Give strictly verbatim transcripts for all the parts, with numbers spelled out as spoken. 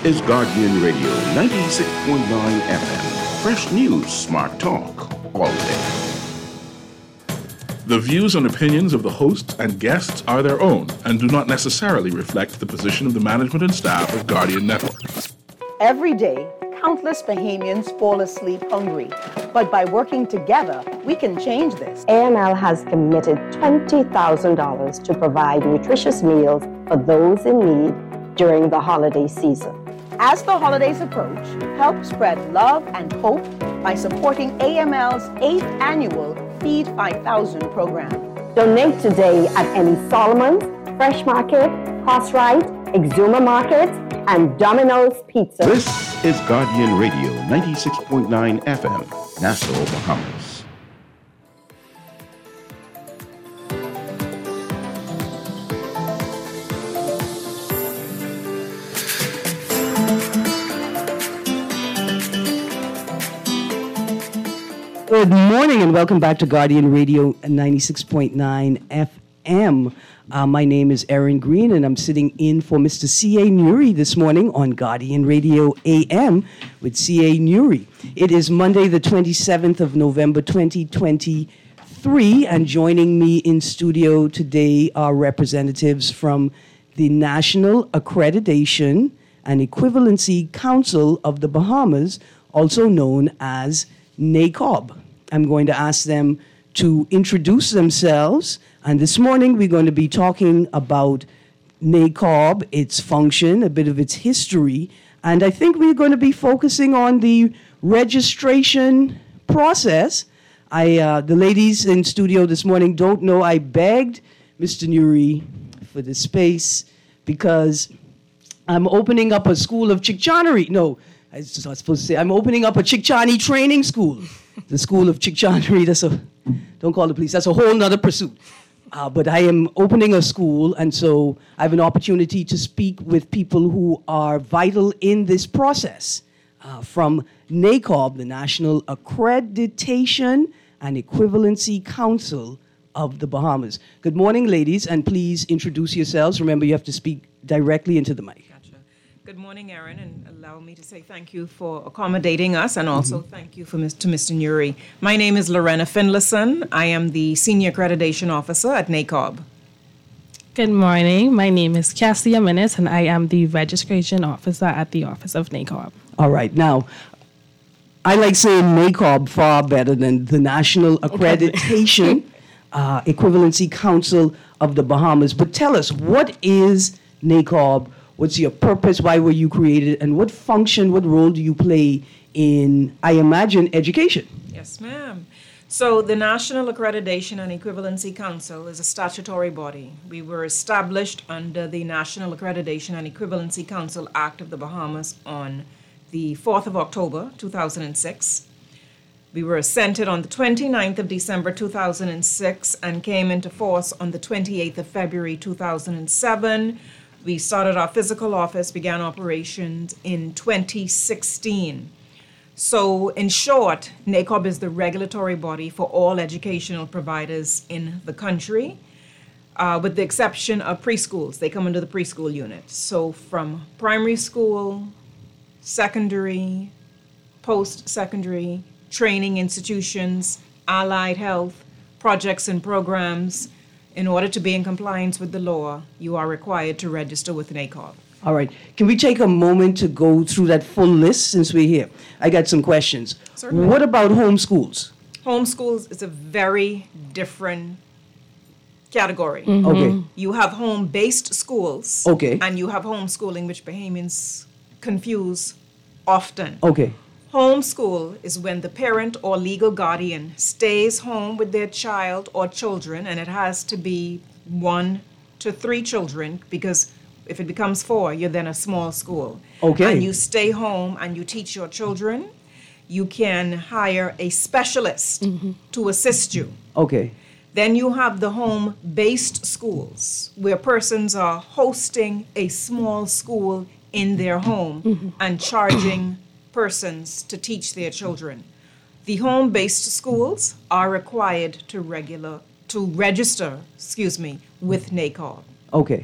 is Guardian Radio ninety-six point nine F M. Fresh news, smart talk, all day. The views and opinions of the hosts and guests are their own and do not necessarily reflect the position of the management and staff of Guardian Network. Every day, countless Bahamians fall asleep hungry. But by working together, we can change this. A M L has committed twenty thousand dollars to provide nutritious meals for those in need during the holiday season. As the holidays approach, help spread love and hope by supporting A M L's eighth annual Feed five thousand program. Donate today at any Solomon's, Fresh Market, Crossrite, Exuma Market, and Domino's Pizza. This is Guardian Radio ninety-six point nine F M, Nassau, Bahamas. Good morning and welcome back to Guardian Radio ninety-six point nine F M. Uh, my name is Erin Green and I'm sitting in for Mister C A. Nuri this morning on Guardian Radio A M with C A. Nuri. It is Monday the twenty-seventh of November twenty twenty-three, and joining me in studio today are representatives from the National Accreditation and Equivalency Council of the Bahamas, also known as NACOB. I'm going to ask them to introduce themselves, and this morning we're going to be talking about NACOB, its function, a bit of its history, and I think we're going to be focusing on the registration process. I, uh, the ladies in studio this morning don't know I begged Mister Nuri for the space because I'm opening up a school of Chickchanery. No, I was supposed to say I'm opening up a Chickchani training school. The School of Chickchanery, that's a, don't call the police, that's a whole nother pursuit. Uh, but I am opening a school, and so I have an opportunity to speak with people who are vital in this process. Uh, from NACOB, the National Accreditation and Equivalency Council of the Bahamas. Good morning, ladies, and please introduce yourselves. Remember, you have to speak directly into the mic. Gotcha. Good morning, Erin, and allow me to say thank you for accommodating us, and also mm-hmm. thank you for to Mister Nuri. My name is Lorena Finlayson. I am the Senior Accreditation Officer at NACOB. Good morning. My name is Cassie Amenes, and I am the Registration Officer at the Office of NACOB. All right. Now, I like saying NACOB far better than the National Accreditation uh, Equivalency Council of the Bahamas. But tell us, what is NACOB? What's your purpose? Why were you created? And what function, what role do you play in, I imagine, education? Yes, ma'am. So the National Accreditation and Equivalency Council is a statutory body. We were established under the National Accreditation and Equivalency Council Act of the Bahamas on the fourth of October, two thousand six. We were assented on the twenty-ninth of December, two thousand six, and came into force on the twenty-eighth of February, two thousand seven. We started our physical office, began operations in twenty sixteen. So, in short, NACOB is the regulatory body for all educational providers in the country, uh, with the exception of preschools. They come under the preschool unit. So, from primary school, secondary, post-secondary, training institutions, allied health, projects and programs. In order to be in compliance with the law, you are required to register with NACOB. All right. Can we take a moment to go through that full list since we're here? I got some questions. Certainly. What about homeschools? Homeschools is a very different category. Mm-hmm. Okay. You have home-based schools. Okay. And you have homeschooling, which Bahamians confuse often. Okay. Homeschool is when the parent or legal guardian stays home with their child or children, and it has to be one to three children, because if it becomes four, you're then a small school. Okay. And you stay home and you teach your children. You can hire a specialist mm-hmm. to assist you. Okay. Then you have the home-based schools, where persons are hosting a small school in their home mm-hmm. and charging persons to teach their children. The home-based schools are required to regular to register, excuse me, with NACOB. Okay.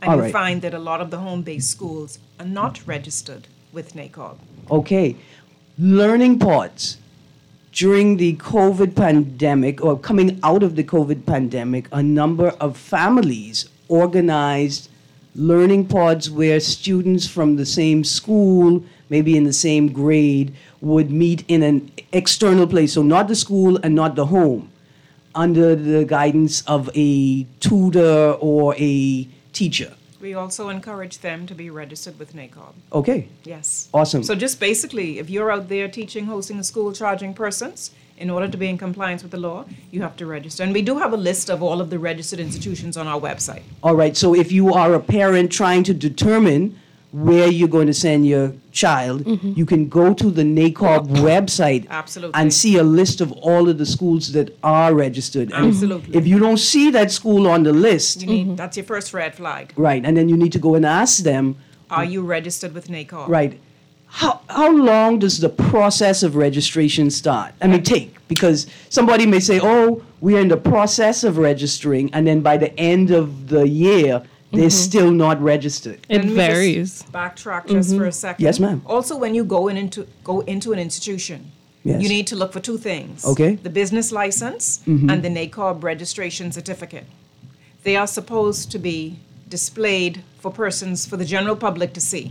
And All you right. find that a lot of the home-based schools are not registered with NACOB. Okay. Learning pods. During the COVID pandemic, or coming out of the COVID pandemic, a number of families organized learning pods where students from the same school, maybe in the same grade, would meet in an external place, so not the school and not the home, under the guidance of a tutor or a teacher. We also encourage them to be registered with NACOB. Okay. Yes. Awesome. So just basically, if you're out there teaching, hosting a school, charging persons, in order to be in compliance with the law, you have to register. And we do have a list of all of the registered institutions on our website. All right, so if you are a parent trying to determine where you're going to send your child, you can go to the NACOB website Absolutely. and see a list of all of the schools that are registered. And Absolutely. if you don't see that school on the list, You need, That's your first red flag. right, and then you need to go and ask them, Are you registered with NACOB? right, how, how long does the process of registration start? I mean, take, because somebody may say, oh, we are in the process of registering, and then by the end of the year, they're still not registered. It Let me varies. just backtrack just for a second. Yes, ma'am. Also, when you go in into go into an institution, Yes. you need to look for two things. Okay. The business license and the NACOB registration certificate. They are supposed to be displayed for persons, for the general public to see.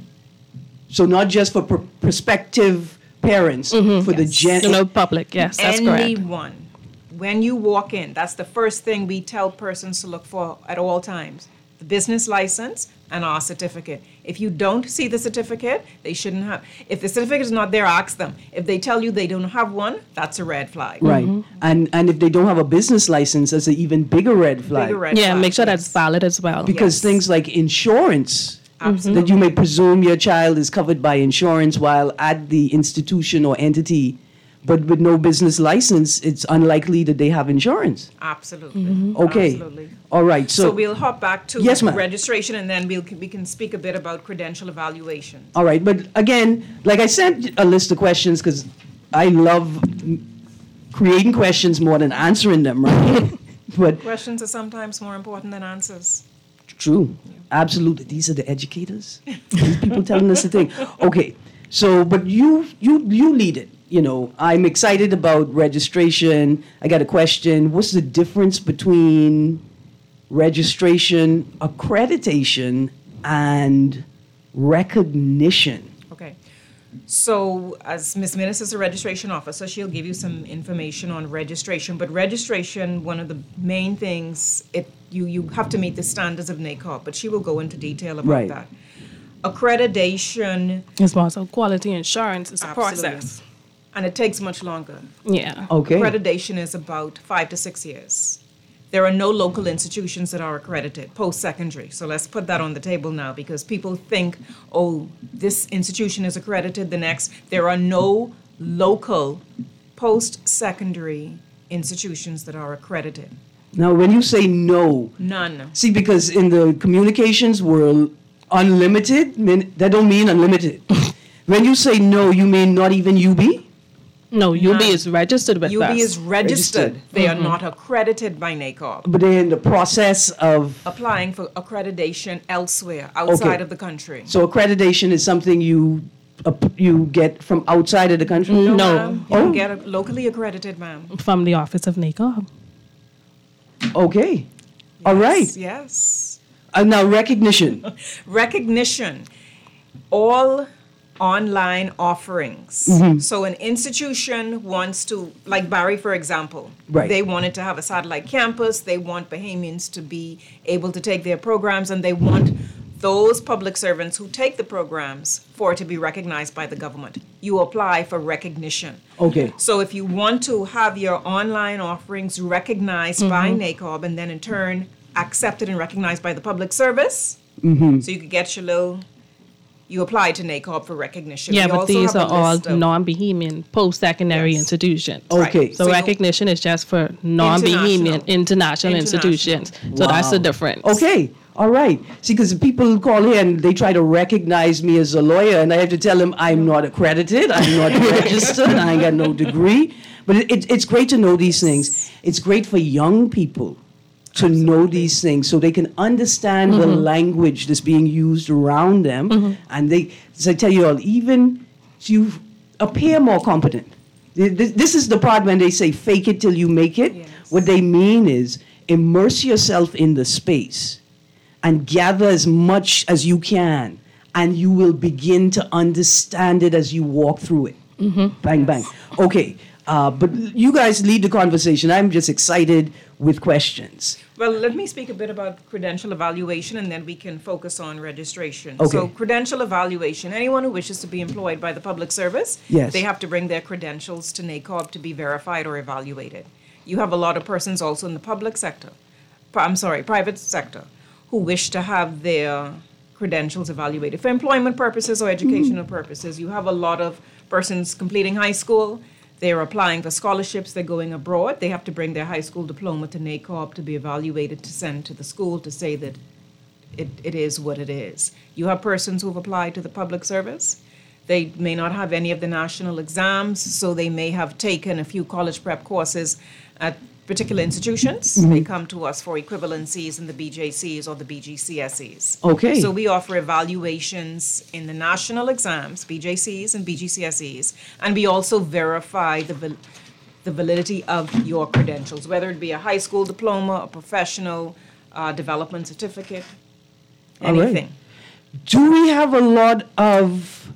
So not just for pr- prospective parents, for the Yes. gen. You know, public. Yes, that's correct. Anyone. When you walk in, that's the first thing we tell persons to look for at all times. The business license and our certificate. If you don't see the certificate, they shouldn't have. If the certificate is not there, ask them. If they tell you they don't have one, that's a red flag. Right, and and if they don't have a business license, that's an even bigger red flag. Bigger red Yeah, flag, make sure yes. that's valid as well. Because Yes. things like insurance, Absolutely. that you may presume your child is covered by insurance while at the institution or entity, but with no business license, it's unlikely that they have insurance. Absolutely. Okay. Absolutely. All right. So, So, we'll hop back to Yes, ma'am. registration, and then we'll we can speak a bit about credential evaluation. all right. But again, like I sent a list of questions because I love m- creating questions more than answering them, right? But Questions are sometimes more important than answers. true. Absolutely. These are the educators. These people telling us the thing. Okay. So, but you you you lead it. You know, I'm excited about registration. I got a question. What's the difference between registration, accreditation, and recognition? Okay. So, as Miz Minnis is a registration officer, she'll give you some information on registration. But registration, one of the main things, it you you have to meet the standards of NACOB, but she will go into detail about Right. that. Accreditation, As well, so quality insurance is a absolutely. process. And it takes much longer. Yeah. Okay. Accreditation is about five to six years. There are no local institutions that are accredited post-secondary. So let's put that on the table now, because people think, oh, this institution is accredited, the next. There are no local post-secondary institutions that are accredited. Now, when you say no, None. see, because in the communications world, unlimited, mean, that don't mean unlimited. When you say no, you mean not even U B? No, U B None. is registered with U B us. is registered. Registered. They are not accredited by NACOB. But they're in the process of, Applying for accreditation elsewhere, outside Okay. of the country. so accreditation is something you uh, you get from outside of the country? No. Ma'am, you Oh. can get a- locally accredited, ma'am. From the office of NACOB. Okay. All right. Yes. Uh, now, recognition. Recognition. All online offerings. Mm-hmm. So an institution wants to, like Barry, for example, Right. they wanted to have a satellite campus. They want Bahamians to be able to take their programs, and they want those public servants who take the programs for it to be recognized by the government. You apply for recognition. Okay. So if you want to have your online offerings recognized by NACOB and then in turn accepted and recognized by the public service, so you could get your little, you apply to NACOB for recognition. Yeah, We but also these have are a all list of- non-Bahamian post-secondary Yes. institutions. Okay. So, So you- recognition is just for non-Bahamian International. international, International. institutions. So that's the Wow. difference. Okay. All right. See, because people call here and they try to recognize me as a lawyer, and I have to tell them I'm not accredited, I'm not registered, I ain't got no degree. But it, it, it's great to know these things. It's great for young people to Absolutely. know these things so they can understand Mm-hmm. the language that's being used around them. Mm-hmm. And they, as I tell you all, even you appear more competent. Th- th- This is the part when they say fake it till you make it. Yes. What they mean is immerse yourself in the space and gather as much as you can, and you will begin to understand it as you walk through it. Bang, bang. Okay, uh, but you guys lead the conversation. I'm just excited with questions. Well, let me speak a bit about credential evaluation, and then we can focus on registration. Okay. So credential evaluation, anyone who wishes to be employed by the public service, Yes. they have to bring their credentials to NACOB to be verified or evaluated. You have a lot of persons also in the public sector, pri- I'm sorry, private sector, who wish to have their credentials evaluated for employment purposes or educational purposes. You have a lot of persons completing high school. They're applying for scholarships. They're going abroad. They have to bring their high school diploma to NACOB to be evaluated to send to the school to say that it, it is what it is. You have persons who've applied to the public service. They may not have any of the national exams, so they may have taken a few college prep courses at particular institutions. They come to us for equivalencies in the B J Cs or the B G C S Es. Okay. So we offer evaluations in the national exams, B J Cs and B G C S Es, and we also verify the val- the validity of your credentials, whether it be a high school diploma, a professional uh, development certificate, All right. anything. Do we have a lot of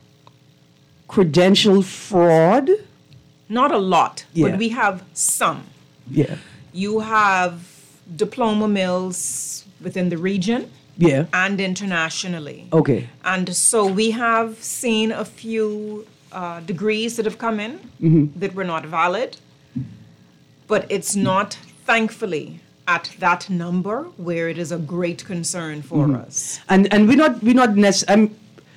credential fraud? Not a lot, Yeah. but we have some. Yeah. You have diploma mills within the region Yeah. and internationally. Okay. And so we have seen a few uh, degrees that have come in Mm-hmm. that were not valid, but it's not, thankfully, at that number where it is a great concern for Mm-hmm. us. And and we're not we're not nec- I'm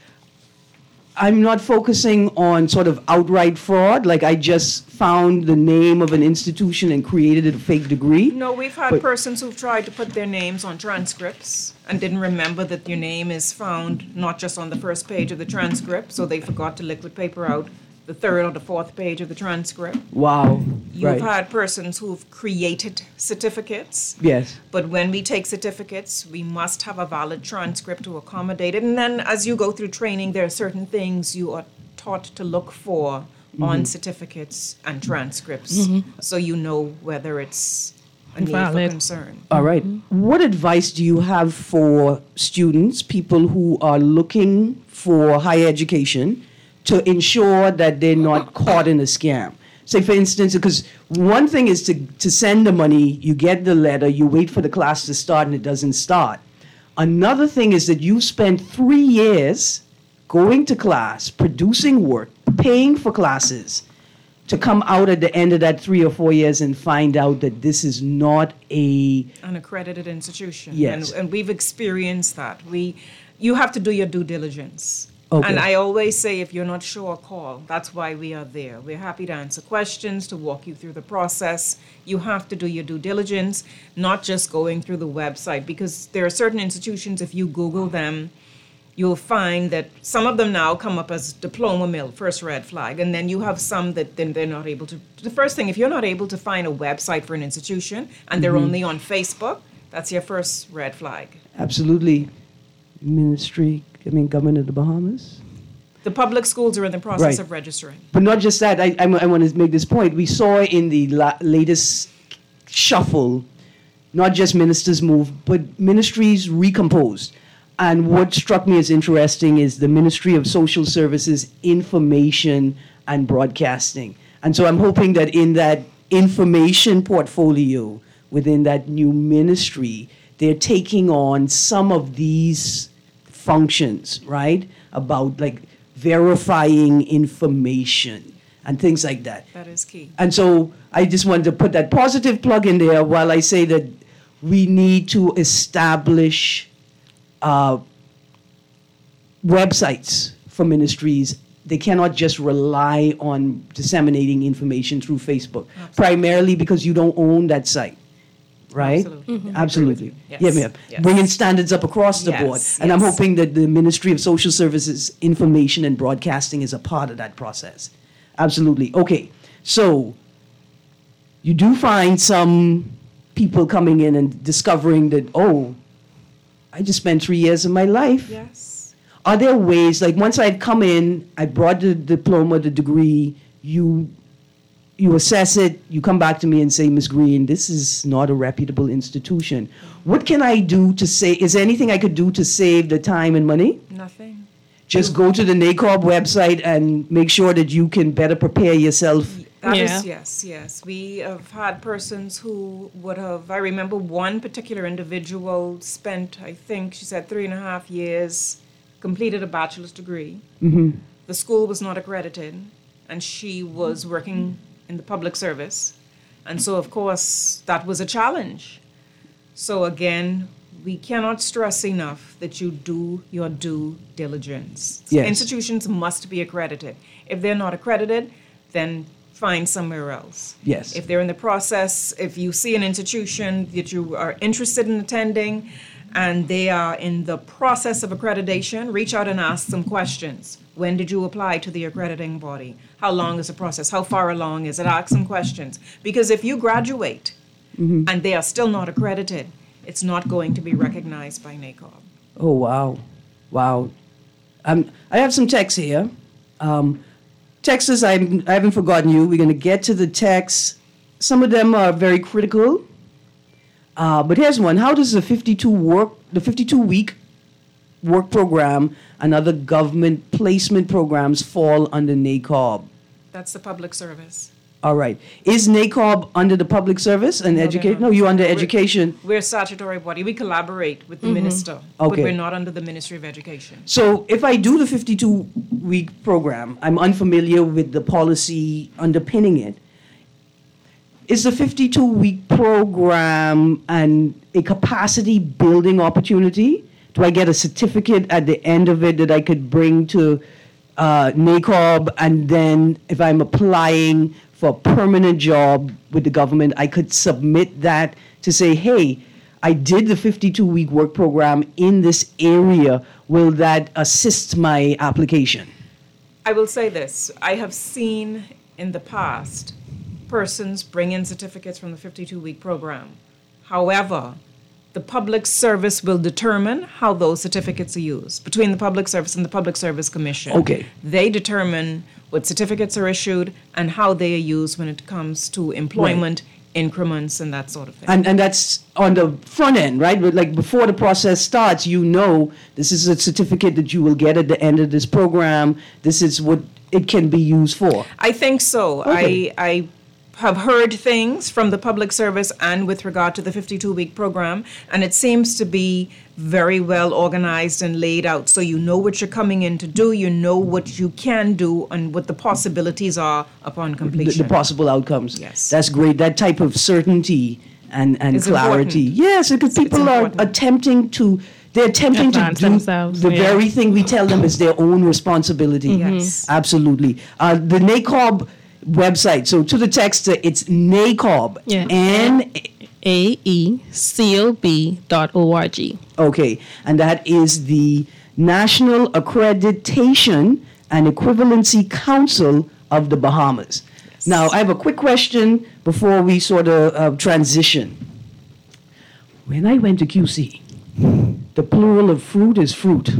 I'm not focusing on sort of outright fraud, like I just found the name of an institution and created a fake degree. No, we've had But- persons who've tried to put their names on transcripts and didn't remember that your name is found not just on the first page of the transcript, so they forgot to liquid paper out the third or the fourth page of the transcript. Wow. You've Right. had persons who've created certificates, Yes. but when we take certificates, we must have a valid transcript to accommodate it. And then as you go through training, there are certain things you are taught to look for on certificates and transcripts, so you know whether it's a need for Valid. concern. All right. What advice do you have for students, people who are looking for higher education, to ensure that they're not caught in a scam? Say, for instance, because one thing is to, to send the money, you get the letter, you wait for the class to start, and it doesn't start. Another thing is that you spent three years going to class, producing work, paying for classes, to come out at the end of that three or four years and find out that this is not a An accredited institution. Yes. And, and we've experienced that. We, you have to do your due diligence. Okay. And I always say, if you're not sure, call. That's why we are there. We're happy to answer questions, to walk you through the process. You have to do your due diligence, not just going through the website, because there are certain institutions, if you Google them, you'll find that some of them now come up as diploma mill, first red flag, and then you have some that then they're not able to. The first thing, if you're not able to find a website for an institution and they're only on Facebook, that's your first red flag. absolutely ministry, I mean, government of the Bahamas. The public schools are in the process Right. of registering. But not just that, I, I, I want to make this point. We saw in the la- latest shuffle, not just ministers move, but ministries recomposed. And what struck me as interesting is the Ministry of Social Services, Information and Broadcasting. And so I'm hoping that in that information portfolio within that new ministry, they're taking on some of these functions, right? About like verifying information and things like that. That is key. And so I just wanted to put that positive plug in there while I say that we need to establish uh, websites for ministries. They cannot just rely on disseminating information through Facebook, primarily because you don't own that site, right? Absolutely. Mhm. Absolutely. Yes. Yeah, ma'am. Yes. Bringing standards up across the Yes, board. And I'm yes. hoping that the Ministry of Social Services, Information and Broadcasting is a part of that process. Absolutely. Okay, so you do find some people coming in and discovering that, oh, I just spent three years of my life. Yes. Are there ways, like once I'd come in, I brought the diploma, the degree, you you assess it, you come back to me and say, Miz Green, this is not a reputable institution. What can I do to say, is there anything I could do to save the time and money? Nothing. Just go to the NACOB website and make sure that you can better prepare yourself. That Yeah. is, yes, yes. We have had persons who would have, I remember one particular individual spent, I think she said three and a half years, completed a bachelor's degree. Mm-hmm. The school was not accredited, and she was working in the public service. And so, of course, that was a challenge. So again, we cannot stress enough that you do your due diligence. Yes. Institutions must be accredited. If they're not accredited, then find somewhere else. Yes. If they're in the process, if you see an institution that you are interested in attending and they are in the process of accreditation, reach out and ask some questions. When did you apply to the accrediting body? How long is the process? How far along is it? Ask some questions. Because if you graduate Mm-hmm. and they are still not accredited, it's not going to be recognized by NACOB. Oh, wow. Wow. Um, I have some texts here. Um, texts, I'm, I haven't forgotten you. We're going to get to the texts. Some of them are very critical. Uh, but here's one. How does the fifty-two work, the fifty-two week work program and other government placement programs fall under NACOB? That's the public service. All right. Is NACOB under the public service and they're education? not. No, you're under We're- education. We're a statutory body. We collaborate with the minister, Okay. but we're not under the Ministry of Education. So if I do the fifty-two week program, I'm unfamiliar with the policy underpinning it. Is the fifty-two week program and a capacity building opportunity? Do I get a certificate at the end of it that I could bring to uh, NACOB, and then if I'm applying for a permanent job with the government, I could submit that to say, hey, I did the fifty-two week work program in this area. Will that assist my application? I will say this. I have seen in the past persons bring in certificates from the fifty-two week program. However, the public service will determine how those certificates are used between the public service and the Public Service Commission. Okay. They determine what certificates are issued and how they are used when it comes to employment, increments, and that sort of thing. And and that's on the front end, right? But like before the process starts, you know this is a certificate that you will get at the end of this program. This is what it can be used for. I think so. Okay. I I have heard things from the public service and with regard to the fifty-two week program, and it seems to be very well organized and laid out. So you know what you're coming in to do, you know what you can do, and what the possibilities are upon The, completion. the possible outcomes. Yes. That's great. That type of certainty and, and It's clarity. important. Yes, because It's people are important. attempting to, they're attempting Advance to do themselves, the yeah. very thing we tell them is their own responsibility. Yes. Absolutely. Uh, the NACOB website, so to the text, uh, it's NACOB. Yeah. N A E C O B dot O R G. Okay, and that is the National Accreditation and Equivalency Council of the Bahamas. Now, I have a quick question before we sort of uh, transition. When I went to Q C, the plural of fruit is fruit.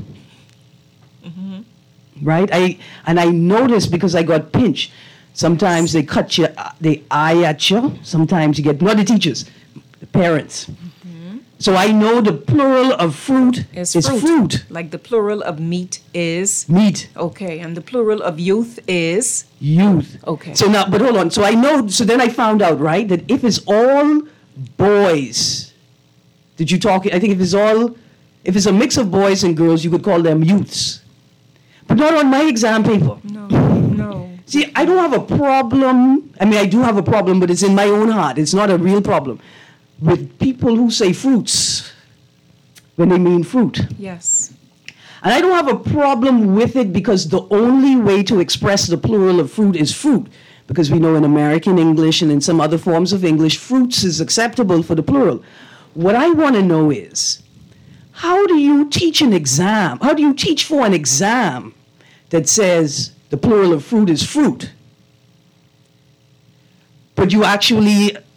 Right? I and I noticed because I got pinched. Sometimes they cut you, they eye at you. Sometimes you get, not the teachers, the parents. So I know the plural of fruit Is is fruit. fruit. Like the plural of meat is, Meat, okay, and the plural of youth is, youth. Okay. So now, but hold on. So I know, so then I found out, right, that if it's all boys, did you talk, I think if it's all, if it's a mix of boys and girls, you could call them youths. But not on my exam paper. no, no. See, I don't have a problem. I mean, I do have a problem, but it's in my own heart. It's not a real problem. With people who say fruits when they mean fruit. Yes. And I don't have a problem with it because the only way to express the plural of fruit is fruit. Because we know in American English and in some other forms of English, fruits is acceptable for the plural. What I want to know is, how do you teach an exam? How do you teach for an exam that says the plural of fruit is fruit? But you actually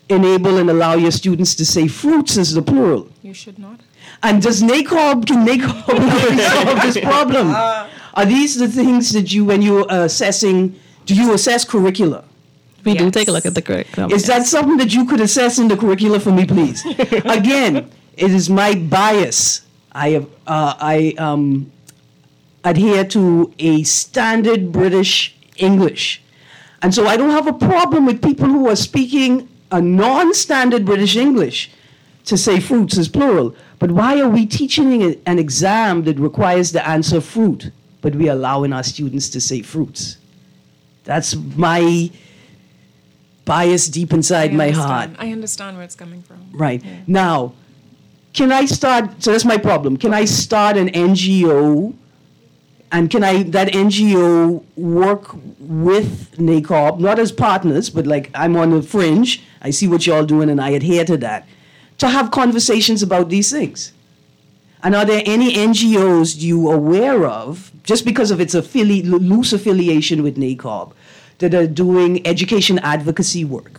enable and allow your students to say fruits as the plural? You should not. And does NACOB, can NACOB solve this problem? Uh, Are these the things that you, when you're assessing, do you assess curricula? We Yes. do take a look at the curriculum. Is that something that you could assess in the curricula for me, please? Again, it is my bias. I have, uh, I um, adhere to a standard British English. And so I don't have a problem with people who are speaking a non-standard British English to say fruits is plural. But why are we teaching an exam that requires the answer fruit, but we are allowing our students to say fruits? That's my bias deep inside I my understand. heart. I understand where it's coming from. Right. Now, can I start, so that's my problem. Can I start an N G O, and can I, that N G O work with NACOB, not as partners, but like I'm on the fringe, I see what y'all doing and I adhere to that, to have conversations about these things? And are there any N G Os you aware of, just because of its affili- loose affiliation with NACOB, that are doing education advocacy work?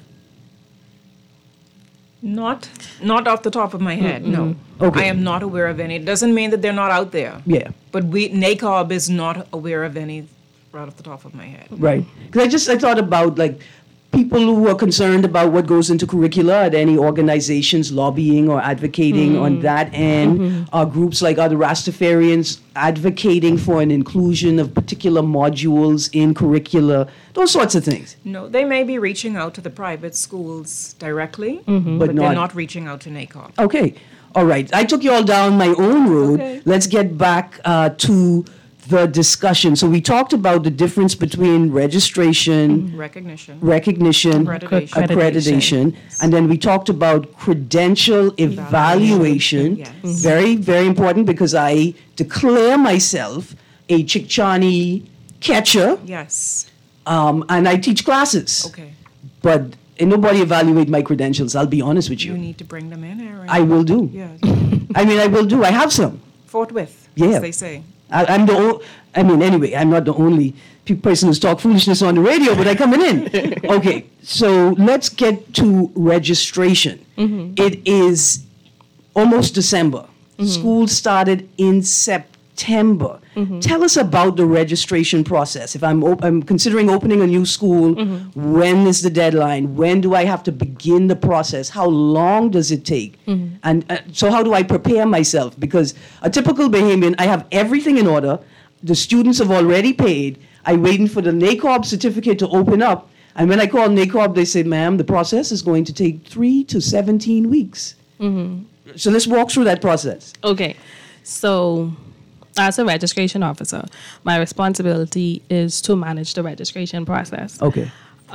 Not, not off the top of my head, no. Okay. I am not aware of any. It doesn't mean that they're not out there. Yeah. But we, NACOB is not aware of any right off the top of my head. Right. Because I just I thought about like people who are concerned about what goes into curricula at any organizations lobbying or advocating mm. on that end. Mm-hmm. Are groups like other Rastafarians advocating for an inclusion of particular modules in curricula, those sorts of things. No, they may be reaching out to the private schools directly, Mm-hmm. but, But they're not- not reaching out to NACOB. Okay. All right. I took you all down my own road. Okay. Let's get back uh, to the discussion. So we talked about the difference between registration, Recognition. recognition, Accreditation. accreditation, and then we talked about credential evaluation. Yes. Very, very important, because I declare myself a Chicchani catcher, Yes. um, and I teach classes. Okay. But ain't nobody evaluate my credentials, I'll be honest with You you. need to bring them in, Aaron. I will do. Yes. I mean, I will do. I have some. Forthwith, Yeah. as they say. I, I'm the. O- I mean, anyway, I'm not the only pe- person who's talk foolishness on the radio, but I coming in. Okay, so let's get to registration. It is almost December. School started in September. Tell us about the registration process. If I'm op- I'm considering opening a new school, when is the deadline? When do I have to begin the process? How long does it take? And uh, so how do I prepare myself? Because a typical Bahamian, I have everything in order. The students have already paid. I'm waiting for the NACOB certificate to open up. And when I call NACOB, they say, ma'am, the process is going to take three to seventeen weeks. So let's walk through that process. Okay, so as a registration officer, my responsibility is to manage the registration process. Okay.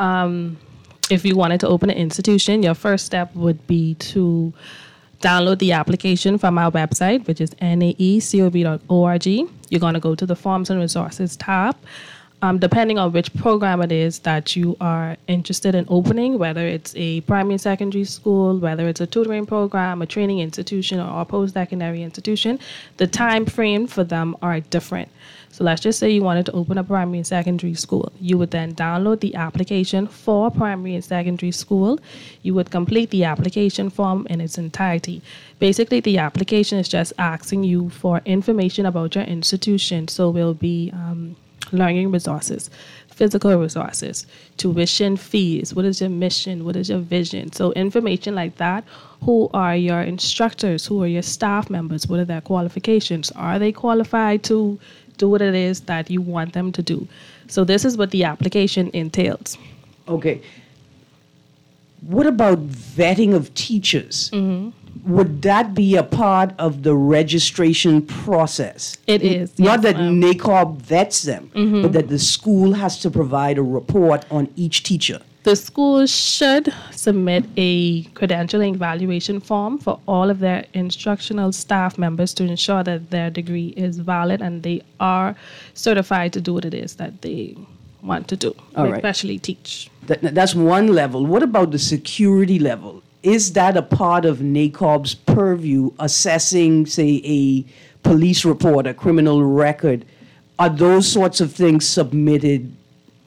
If you wanted to open an institution, your first step would be to download the application from our website, which is N A E C O B dot org. You're going to go to the Forms and Resources tab. Um, depending on which program it is that you are interested in opening, whether it's a primary and secondary school, whether it's a tutoring program, a training institution, or a post-secondary institution, the time frame for them are different. So let's just say you wanted to open a primary and secondary school. You would then download the application for primary and secondary school. You would complete the application form in its entirety. Basically, the application is just asking you for information about your institution. So we'll be um, learning resources, physical resources, tuition fees, what is your mission, what is your vision. So information like that. Who are your instructors? Who are your staff members? What are their qualifications? Are they qualified to do what it is that you want them to do? So this is what the application entails. Okay. What about vetting of teachers? Would that be a part of the registration process? It is, Not yes, that um, NACOB vets them, but that the school has to provide a report on each teacher. The school should submit a credentialing evaluation form for all of their instructional staff members to ensure that their degree is valid and they are certified to do what it is that they want to do, All right. especially teach. That, that's one level. What about the security level? Is that a part of NACOB's purview, assessing, say, a police report, a criminal record? Are those sorts of things submitted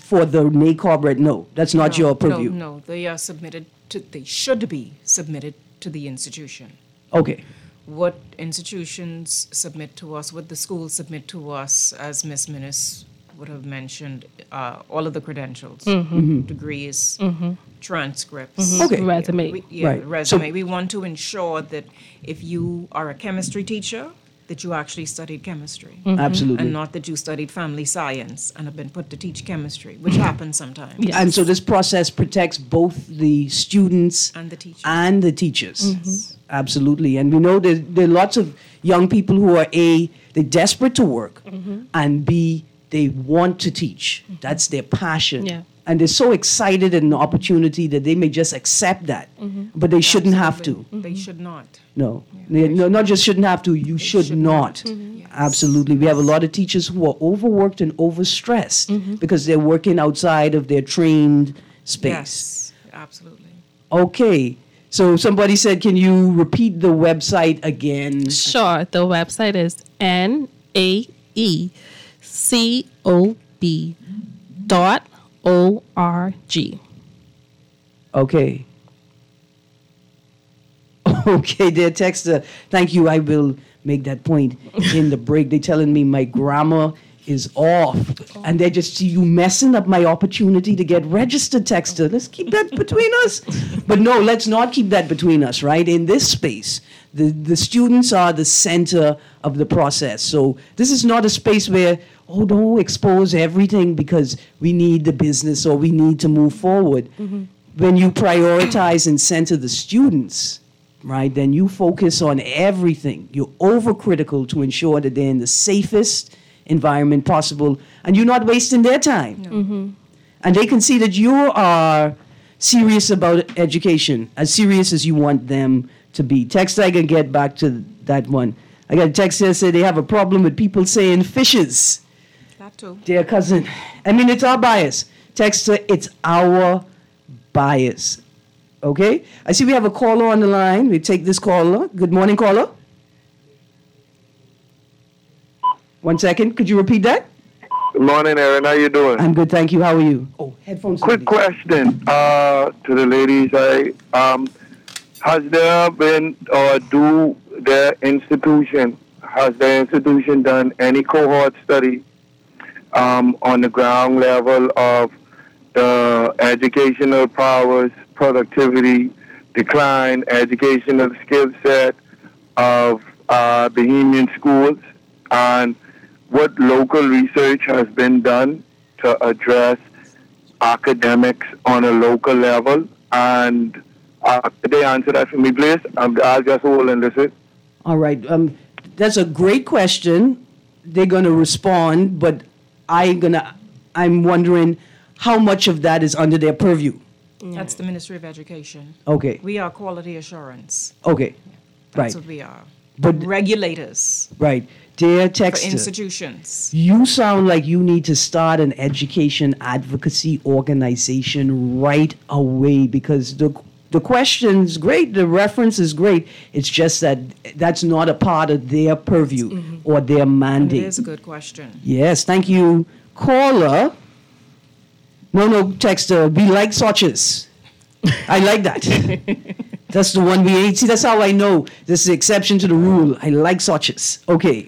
for the NACOB, right? No, that's not No, your purview. No, no, they are submitted to, they should be submitted to the institution. Okay. What institutions submit to us, what the schools submit to us, as Miz Minnis would have mentioned, uh, all of the credentials, degrees, transcripts. Okay. Resume. We, yeah, Right. resume. So- we want to ensure that if you are a chemistry teacher, that you actually studied chemistry. Absolutely. And not that you studied family science and have been put to teach chemistry, which happens sometimes. Yes. And so this process protects both the students And the teachers. and the teachers. Absolutely. And we know that there are lots of young people who are A, they're desperate to work, and B, they want to teach. That's their passion. Yeah. And they're so excited in the opportunity that they may just accept that, but they shouldn't have to. Absolutely. They should not. No, They- no, not just shouldn't have to. You should, should not. not. Yes. Absolutely, we have a lot of teachers who are overworked and overstressed because they're working outside of their trained space. Yes, absolutely. Okay, so somebody said, can you repeat the website again? Sure. The website is N A E C O B dot O R G. Okay. Okay, dear texter, thank you. I will make that point in the break. They're telling me my grammar is off, and they're just you messing up my opportunity to get registered, texter. Let's keep that between us. But no, let's not keep that between us, right? In this space, the, the students are the center of the process. So this is not a space where, oh, don't expose everything because we need the business or we need to move forward. When you prioritize and center the students, right, then you focus on everything. You're overcritical to ensure that they're in the safest environment possible, and you're not wasting their time. And they can see that you are serious about education, as serious as you want them to be. Text, I can get back to that one. I got a text here that said they have a problem with people saying fishes. That too. Dear cousin, I mean, it's our bias. Texter, it's our bias. Okay? I see we have a caller on the line. We take this caller. Good morning, caller. One second. Could you repeat that? Good morning, Aaron. How you doing? I'm good, thank you. How are you? Oh, headphones. Quick ready. question uh, to the ladies. I, um, has there been, or do their institution, has their institution done any cohort study um, on the ground level of the educational powers, productivity, decline, educational skill set of uh, Bahamian schools, and what local research has been done to address academics on a local level? And uh, could they answer that for me, please? Um, I'll just hold and listen. All right. Um, that's a great question. They're going to respond, but I'm gonna. I'm wondering how much of that is under their purview. That's the Ministry of Education. Okay. We are quality assurance. Okay. That's Right. what we are. But- regulators Right. Dear for texter, institutions. you sound like you need to start an education advocacy organization right away, because the the question's great, the reference is great. It's just that that's not a part of their purview or their And mandate. it is a good question. Yes, thank you. Caller. No, no, texter. Be like Soches. I like that. That's the one we ate. See, that's how I know this is the exception to the rule. I like Soches. Okay.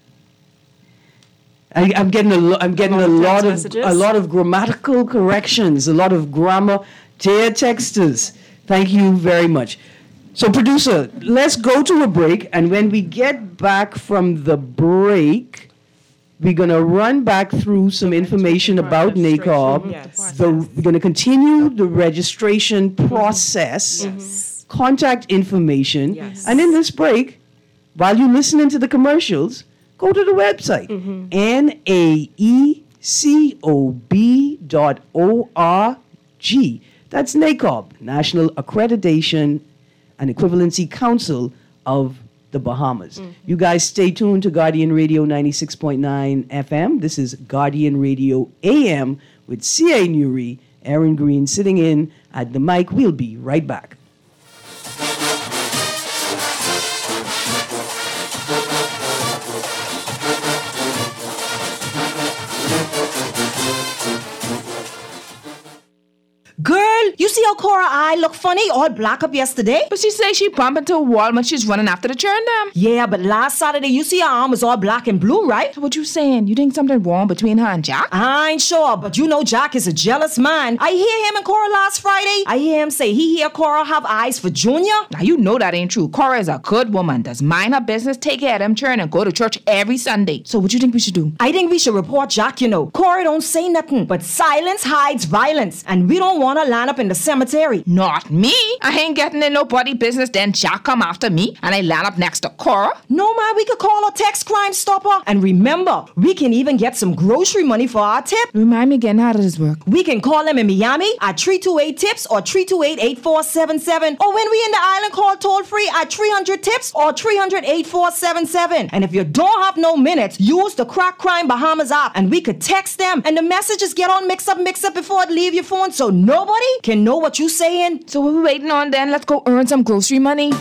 I, I'm getting a, lo- I'm getting a Lot of lot text of messages? a lot of grammatical corrections, a lot of grammar. Dear texters, thank you very much. So, producer, let's go to a break, and when we get back from the break, we're going to run back through some information about NACOB. Yes. The, we're going to continue the registration process, Yes. contact information, Yes. and in this break, while you're listening to the commercials, go to the website, N A E C O B dot O R G. That's NACOB, National Accreditation and Equivalency Council of the Bahamas. You guys stay tuned to Guardian Radio ninety-six point nine F M. This is Guardian Radio A M with C A Nuri, Aaron Green sitting in at the mic. We'll be right back. You see how Cora eye look funny, all black up yesterday? But she say she bumped into a wall when she's running after the churn them. Yeah, but last Saturday, you see her arm was all black and blue, right? So what you saying? You think something wrong between her and Jack? I ain't sure, but you know Jack is a jealous man. I hear him and Cora last Friday. I hear him say he hear Cora have eyes for Junior. Now you know that ain't true. Cora is a good woman, does mind her business, take care of them churn, and go to church every Sunday. So what you think we should do? I think we should report Jack, you know. Cora don't say nothing, but silence hides violence, and we don't want to line up in the cemetery. Not me. I ain't getting in nobody business. Then Jack come after me, and I land up next to Cora. No, man, we could call a text crime stopper. And remember, we can even get some grocery money for our tip. Remind me again, how does this work? We can call them in Miami at three two eight tips or three two eight, eight four seven seven. Or when we in the island, call toll free at three hundred tips or three hundred, eight four seven seven. And if you don't have no minutes, use the Crack Crime Bahamas app and we could text them and the messages get on mix up, mix up before it leave your phone so nobody can know what you saying. So what we waiting on then? Let's go earn some grocery money.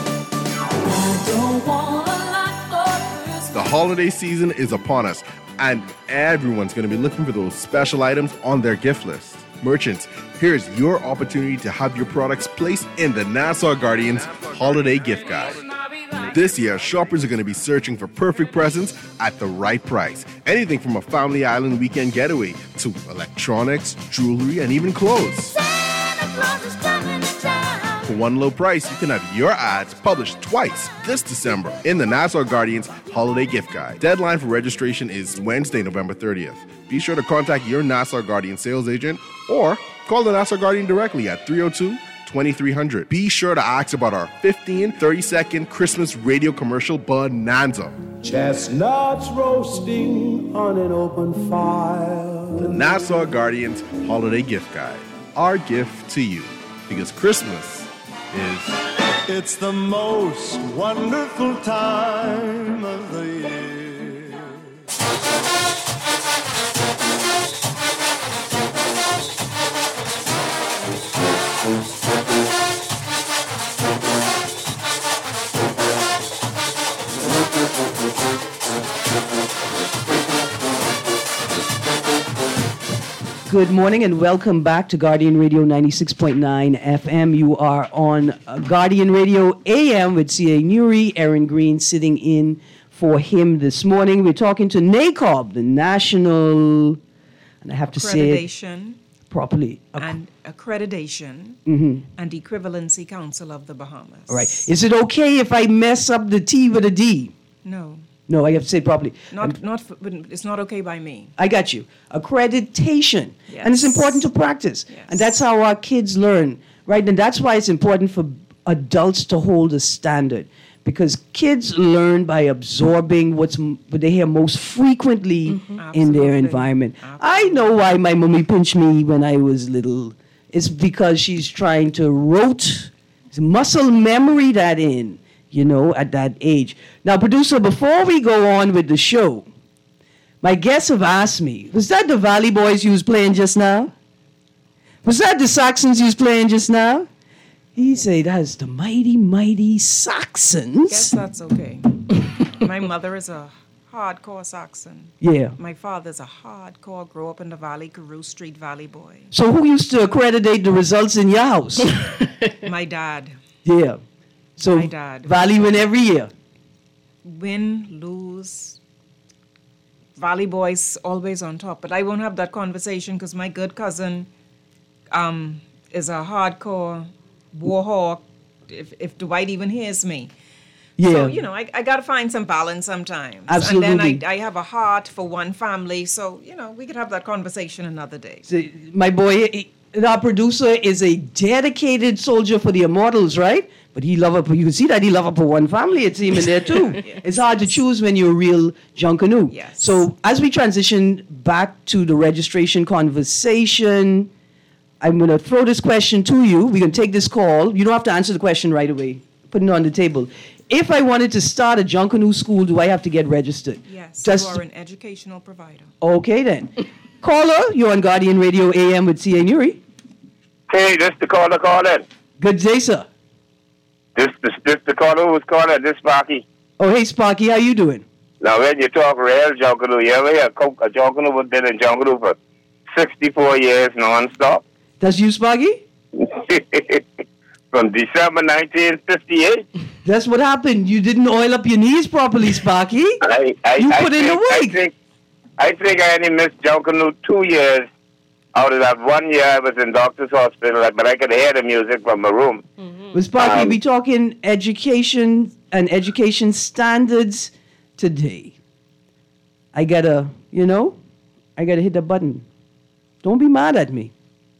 The holiday season is upon us, and everyone's going to be looking for those special items on their gift list. Merchants, here's your opportunity to have your products placed in the Nassau Guardian's Holiday Gift Guide. This year, shoppers are going to be searching for perfect presents at the right price. Anything from a family island weekend getaway to electronics, jewelry, and even clothes. For one low price, you can have your ads published twice this December in the Nassau Guardian's Holiday Gift Guide. Deadline for registration is Wednesday, November thirtieth. Be sure to contact your Nassau Guardian sales agent or call the Nassau Guardian directly at three oh two, twenty-three hundred. Be sure to ask about our fifteen, thirty-second Christmas radio commercial bonanza. Chestnuts roasting on an open fire. The Nassau Guardian's Holiday Gift Guide. Our gift to you. Because Christmas is... It's the most wonderful time of the year. Good morning and welcome back to Guardian Radio ninety-six point nine F M. You are on uh, Guardian Radio A M with C A. Nuri, Aaron Green sitting in for him this morning. We're talking to NACOB, the National, and I have to say it properly. Ac- and Accreditation mm-hmm. and Equivalency Council of the Bahamas. All right. Is it okay if I mess up the T with a D? No. No, I have to say it properly. Not, um, not, for, it's not okay by me. I got you. Accreditation. Yes. And it's important to practice. Yes. And that's how our kids learn, right? And that's why it's important for adults to hold a standard. Because kids learn by absorbing what's what they hear most frequently mm-hmm. in their environment. Absolutely. I know why my mommy pinched me when I was little. It's because she's trying to rote, muscle memory that in. You know, at that age. Now, producer, before we go on with the show, my guests have asked me, was that the Valley Boys you was playing just now? Was that the Saxons you was playing just now? He said, that's the mighty, mighty Saxons. Guess that's okay. My mother is a hardcore Saxon. Yeah. My father's a hardcore, grew up in the Valley, Carew Street Valley boy. So who used to accreditate the results in your house? My dad. Yeah. So My dad. Valley win every year? Win, lose. Valley boys always on top. But I won't have that conversation because my good cousin um, is a hardcore war hawk, if, if Dwight even hears me. Yeah. So, you know, I, I got to find some balance sometimes. Absolutely. And then I, I have a heart for one family. So, you know, we could have that conversation another day. So my boy, he, our producer is a dedicated soldier for the Immortals, right? But he love up. You can see that he love up for one family. It's him in there too. Yes. It's hard to choose when you're a real Junkanoo. Yes. So as we transition back to the registration conversation, I'm going to throw this question to you. We're going to take this call. You don't have to answer the question right away. Putting it on the table. If I wanted to start a Junkanoo school, do I have to get registered? Yes. Just you are an educational provider. Okay then. Caller, you're on Guardian Radio A M with C A. Nuri. Hey, this the caller calling. Good day, sir. This, this, this the caller who's calling. This Sparky. Oh, hey, Sparky, how you doing? Now, when you talk real Junkanoo, you ever hear a Junkanoo has been in Junkanoo for sixty-four years non-stop? That's you, Sparky? From December nineteen fifty-eight. That's what happened. You didn't oil up your knees properly, Sparky. I, I, you I put think, in the I work. think, I think I only missed Junkanoo two years. Out of that one year, I was in doctor's hospital, but I could hear the music from my room. Mm-hmm. But Sparky, Um, we talking education and education standards today. I gotta, you know, I gotta hit the button. Don't be mad at me.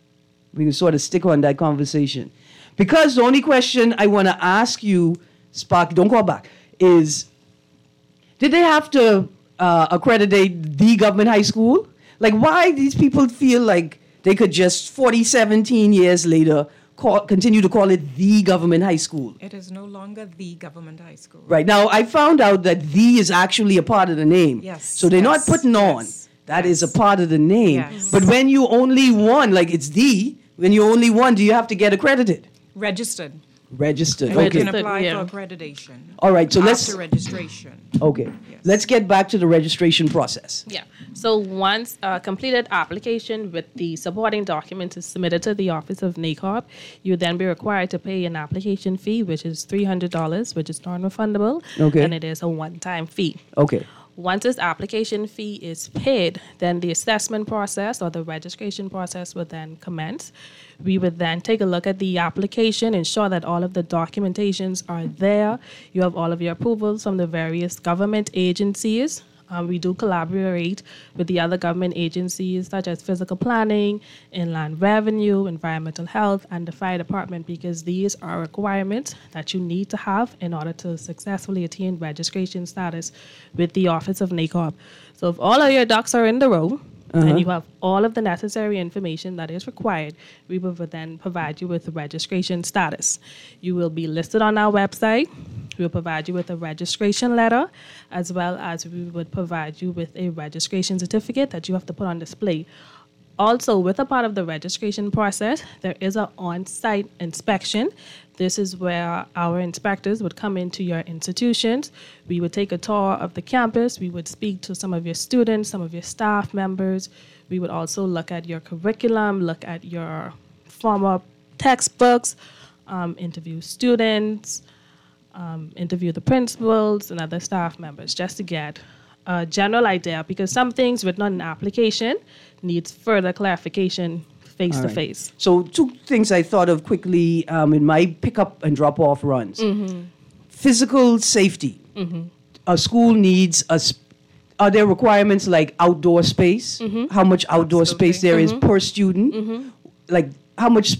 We can sort of stick on that conversation. Because the only question I want to ask you, Sparky, don't call back, is did they have to uh, accreditate the government high school? Like, why these people feel like they could just forty, seventeen years later call, continue to call it the government high school? It is no longer the government high school. Right. Now, I found out that the is actually a part of the name. Yes. So they're yes, not putting on. yes, That yes. is a part of the name. Yes. But when you only one, like it's the, when you only one, do you have to get accredited? Registered. Registered. And Okay. you can apply yeah. for accreditation. All right. So after let's. registration. Okay. Let's get back to the registration process. Yeah. So once a completed application with the supporting documents is submitted to the office of NACOP, you would then be required to pay an application fee, which is three hundred dollars, which is non-refundable. Okay. And it is a one-time fee. Okay. Once this application fee is paid, then the assessment process or the registration process will then commence. We would then take a look at the application, ensure that all of the documentations are there. You have all of your approvals from the various government agencies. Um, we do collaborate with the other government agencies such as physical planning, inland revenue, environmental health, and the fire department because these are requirements that you need to have in order to successfully attain registration status with the Office of NACOP. So if all of your ducks are in the row, Uh-huh. and you have all of the necessary information that is required, we will then provide you with registration status. You will be listed on our website. We will provide you with a registration letter, as well as we would provide you with a registration certificate that you have to put on display. Also, with a part of the registration process, there is an on-site inspection. This is where our inspectors would come into your institutions. We would take a tour of the campus. We would speak to some of your students, some of your staff members. We would also look at your curriculum, look at your former textbooks, um, interview students, um, interview the principals and other staff members, just to get a general idea, because some things written on an application needs further clarification face All to right. face. So two things I thought of quickly um, in my pickup and drop off runs. Mm-hmm. Physical safety. Mm-hmm. A school needs a. Sp- are there requirements like outdoor space? Mm-hmm. How much outdoor space there is Mhm. per student? Mm-hmm. Like how much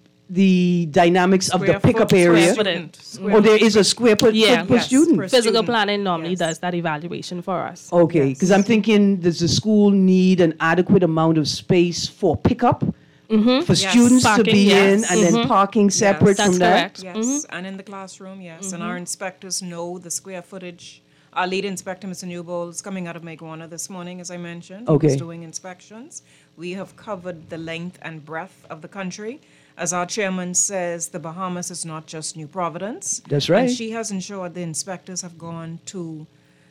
the dynamics of the Square pickup foot, area? square foot, square Or there is a square foot, Yeah. foot per Yes, student? per Physical student. planning normally Yes. does that evaluation for us. Okay, because I'm thinking, does the school need an adequate amount of space for pickup Mm-hmm. for Yes. students to Parking, be yes. in, and then Mhm. parking separate That's from that? correct. Yes, Mhm. and in the classroom, yes. And Mm-hmm. our inspectors know the square footage. Our lead inspector, Mister Newbold, is coming out of Meguana this morning, as I mentioned. He Okay. was doing inspections. We have covered the length and breadth of the country. As our chairman says, the Bahamas is not just New Providence. That's right. And she has ensured the inspectors have gone to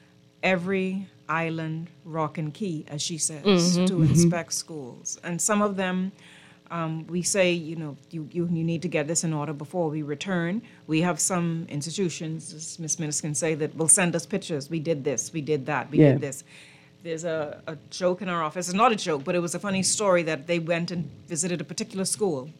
every island, rock and key, as she says, Mhm. to Mhm. inspect schools. And some of them, um, we say, you know, you, you, you need to get this in order before we return. We have some institutions, as Miz Minnis can say, that will send us pictures. We did this, we did that, we Yeah. did this. There's a, a joke in our office. It's not a joke, but it was a funny story that they went and visited a particular school.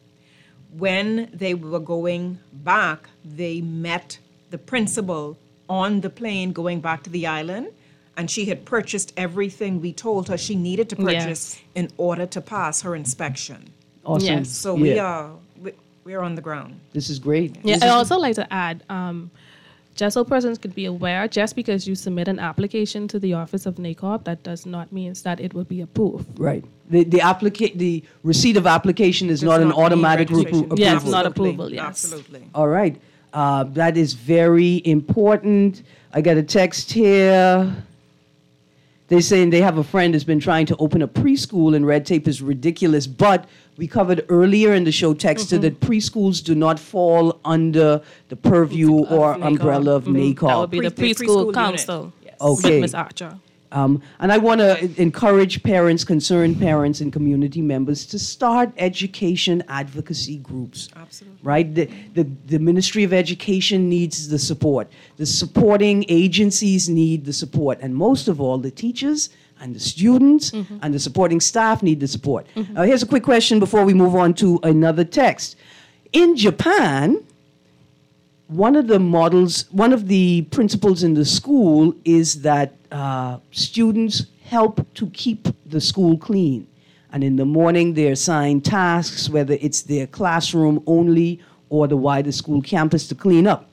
When they were going back, they met the principal on the plane going back to the island, and she had purchased everything we told her she needed to purchase Yes. in order to pass her inspection. Awesome. Yes. So we Yeah. are we, we are on the ground. This is great. Yeah, This I is- also like to add, um, just so persons could be aware, just because you submit an application to the Office of NACOP, that does not mean that it will be approved. Right. The the applica- the receipt of application is Does not an not mean automatic repro- registration. approval. Yes, not Absolutely. approval, yes. Absolutely. All right. Uh, that is very important. I got a text here. They're saying they have a friend who's been trying to open a preschool and red tape is ridiculous. But we covered earlier in the show texted Mm-hmm. that preschools do not fall under the purview or NACOP. umbrella of Mhm. NACOP. That would be the Pre- the preschool preschool council unit. Okay. with Miz Archer. Um, and I want to encourage parents, concerned parents, and community members to start education advocacy groups. Absolutely. Right? The, the, the Ministry of Education needs the support. The supporting agencies need the support. And most of all, the teachers and the students mm-hmm. and the supporting staff need the support. Mm-hmm. Uh, here's a quick question before we move on to another text. In Japan, one of the models, one of the principles in the school is that uh, students help to keep the school clean. And in the morning, they're assigned tasks, whether it's their classroom only or the wider school campus to clean up.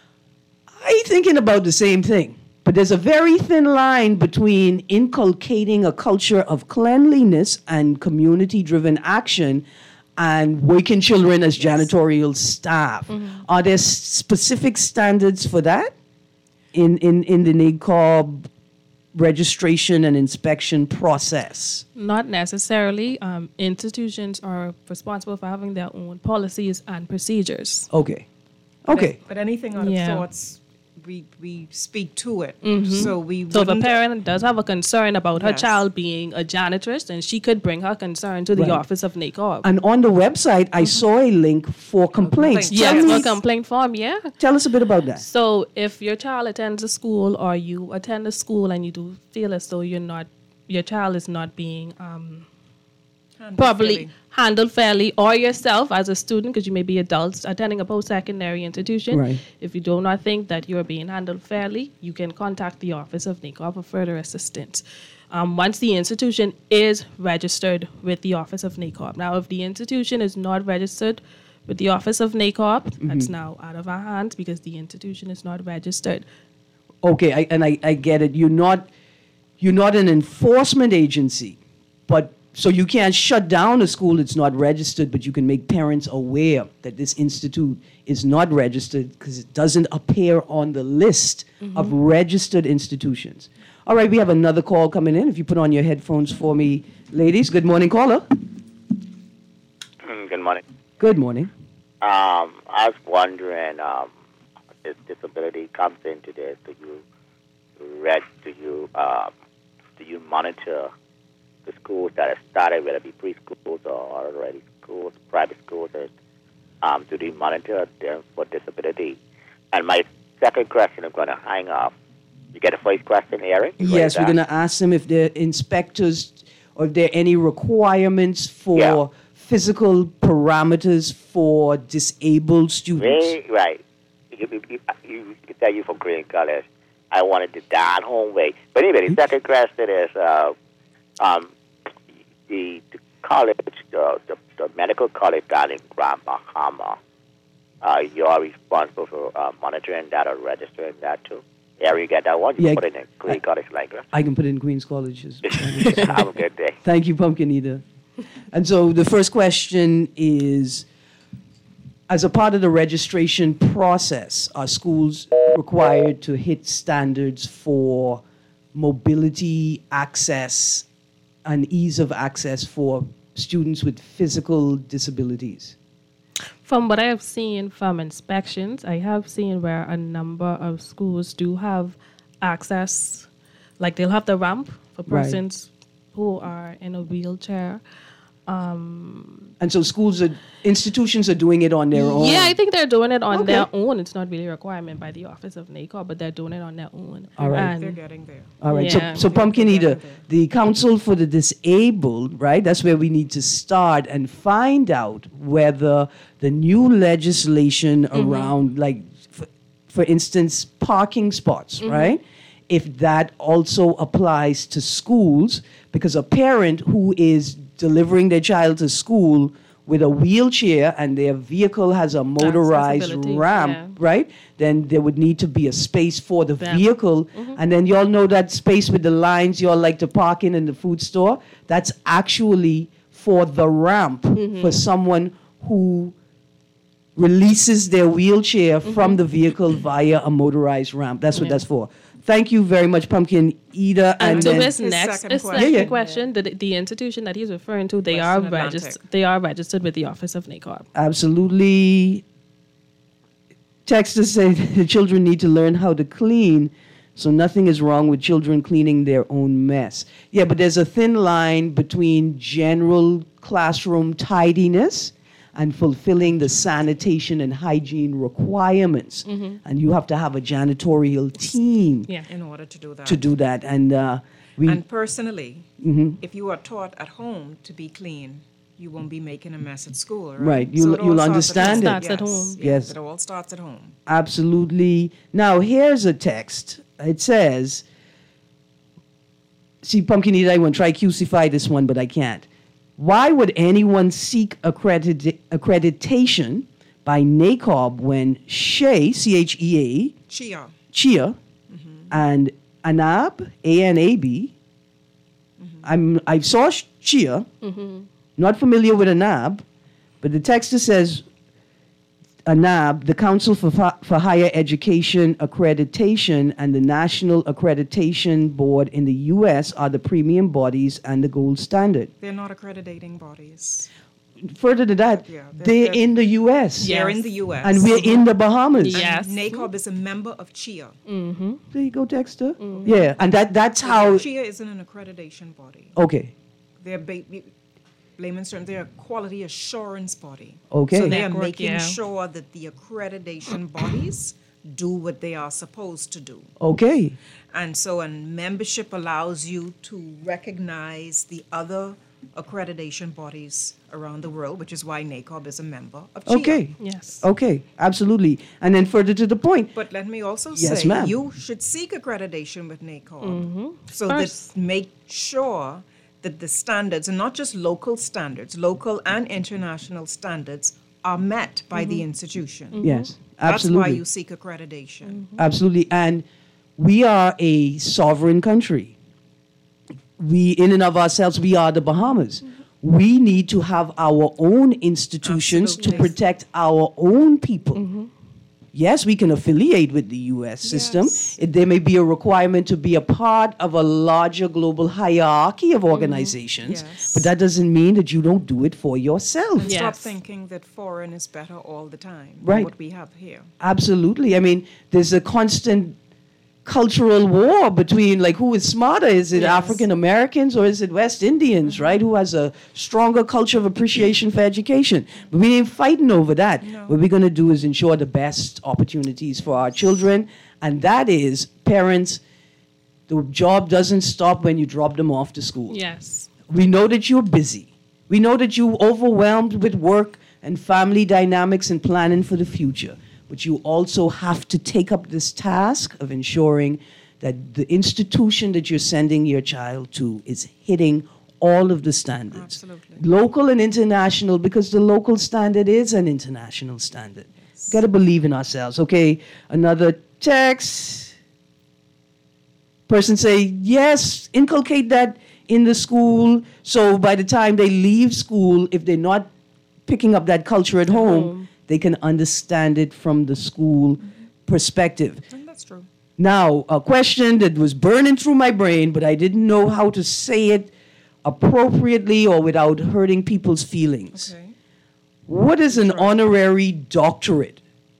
I'm thinking about the same thing. But there's a very thin line between inculcating a culture of cleanliness and community-driven action and working children as janitorial staff. Mm-hmm. Are there s- specific standards for that in, in, in the N A C O B registration and inspection process? Not necessarily. Um, institutions are responsible for having their own policies and procedures. Okay. Okay. But, but anything out of Yeah. thoughts, we we speak to it. Mm-hmm. So we So if a wouldn't- parent does have a concern about her Yes. child being a janitress, then she could bring her concern to the Right. office of N A C O B. And on the website, I saw a link for complaints. Yes, Tell for me- complaint form, yeah. Tell us a bit about that. So if your child attends a school or you attend a school and you do feel as though you're not, your child is not being um, Handled properly fairly. handled fairly, or yourself as a student, because you may be adults attending a post-secondary institution, Right. if you do not think that you're being handled fairly, you can contact the office of N A C O B for further assistance. Um, once the institution is registered with the office of N A C O B. Now, if the institution is not registered with the office of N A C O B, Mm-hmm. that's now out of our hands because the institution is not registered. Okay, I, and I, I get it. You're not, you're not an enforcement agency, but so you can't shut down a school that's not registered, but you can make parents aware that this institute is not registered because it doesn't appear on the list Mm-hmm. of registered institutions. All right, we have another call coming in. If you put on your headphones for me, ladies. Good morning, caller. Good morning. Good morning. Um, I was wondering, um, this disability comes into this. Do you read? Do you um, do you monitor the schools that have started, whether it be preschools or already schools, private schools? Or, um, do they monitor them for disability? And my second question, I'm going to hang up. You get the first question, Eric? Yes, we're going to ask them if they're inspectors or if there are any requirements for Yeah. physical parameters for disabled students. Right, right. You, you, you, you can tell you from Green College, I wanted the down home way. But anyway, the second question is uh, um, the, the college, the, the, the medical college down in Grand Bahama. Uh, you're responsible for uh, monitoring that or registering that too. Yeah, you get that one. You Yeah, put it in Green College language. I can put it in Queens College's. Have a good day. Thank you, Pumpkin Eater. And so the first question is, as a part of the registration process, are schools required to hit standards for mobility, access, and ease of access for students with physical disabilities? From what I have seen from inspections, I have seen where a number of schools do have access, like they'll have the ramp for Right. persons who are in a wheelchair. Um, And so schools are, institutions are doing it on their own? yeah, I think they're doing it on Okay. their own. It's not really a requirement by the office of N A C O B, but they're doing it on their own. All right. And They're getting there. All right. Yeah. So, so Pumpkin Eater, the Council for the Disabled, right? That's where we need to start and find out whether the new legislation Mm-hmm. around, like, for, for instance, parking spots, Mm-hmm. right? If that also applies to schools, because a parent who is delivering their child to school with a wheelchair and their vehicle has a motorized Accessibility, ramp, yeah. right? Then there would need to be a space for the Yeah. vehicle. Mhm. And then y'all know that space with the lines y'all like to park in in the food store? That's actually for the ramp Mhm. for someone who releases their wheelchair from the vehicle via a motorized ramp. That's what Yeah. that's for. Thank you very much, Pumpkin Eater. And, to then- his next, his Yeah, second yeah. question, the, the institution that he's referring to, they are Western Atlantic. registered. They are registered with the office of N A C O B. Absolutely. Texters say the children need to learn how to clean So nothing is wrong with children cleaning their own mess. Yeah, but there's a thin line between general classroom tidiness and fulfilling the sanitation and hygiene requirements. Mhm. And you have to have a janitorial team Yeah. in order to do that. to do that. And uh, we, And personally, Mhm. if you are taught at home to be clean, you won't be making a mess at school, right? Right, you'll- it all you'll starts at understand home. it. Starts at Yes, home. Yes. It all starts at home. Absolutely. Now, here's a text. It says, see, Pumpkin Eater, I want to try Q-cify this one, but I can't. Why would anyone seek accredit- accreditation by NACOB when S H E A, C H E A, Chia. Chia, and ANAB, A N A B, I'm, I saw Sh- Chia, Mhm. not familiar with ANAB, but the text says ANAB, the Council for, Fa- for Higher Education Accreditation, and the National Accreditation Board in the U S are the premium bodies and the gold standard. They're not accrediting bodies. Further to that, Yeah, they're- they're, they're- in the U S. They're in the U S. And we're in the Bahamas. Yes. And NACOB is a member of Chia. Mm-hmm. There you go, Dexter. Yeah, and that, that's how. Chia isn't an accreditation body. Okay. They're ba- layman's terms, they're a quality assurance body. Okay. So they are Network, making yeah. sure that the accreditation bodies do what they are supposed to do. Okay. And so, and membership allows you to recognize the other accreditation bodies around the world, which is why NACOB is a member of Chia. Okay. Yes. Okay. Absolutely. And then further to the point. But let me also Yes, say, ma'am. you should seek accreditation with NACOB. Mm-hmm. So First. that make sure that the standards, and not just local standards, local and international standards, are met by the institution. Yes. That's Absolutely. why you seek accreditation. Absolutely. And we are a sovereign country. We, in and of ourselves, we are the Bahamas. We need to have our own institutions to Absolutely. protect our own people. Yes, we can affiliate with the U S system. Yes. It, there may be a requirement to be a part of a larger global hierarchy of organizations, Yes. but that doesn't mean that you don't do it for yourself. And stop Yes. thinking that foreign is better all the time Right. than what we have here. Absolutely. I mean, there's a constant cultural war between, like, who is smarter? Is it Yes. African Americans or is it West Indians, right? Who has a stronger culture of appreciation for education? But we ain't fighting over that. No. What we're going to do is ensure the best opportunities for our children. And that is, parents, the job doesn't stop when you drop them off to school. Yes. We know that you're busy. We know that you're overwhelmed with work and family dynamics and planning for the future. But you also have to take up this task of ensuring that the institution that you're sending your child to is hitting all of the standards. Absolutely. Local and international, because the local standard is an international standard. Got to believe in ourselves. Okay, another text. Person say, yes, inculcate that in the school. So by the time they leave school, if they're not picking up that culture at home, home. they can understand it from the school perspective. And that's true. Now, a question that was burning through my brain, but I didn't know how to say it appropriately or without hurting people's feelings. Okay. What is an honorary doctorate?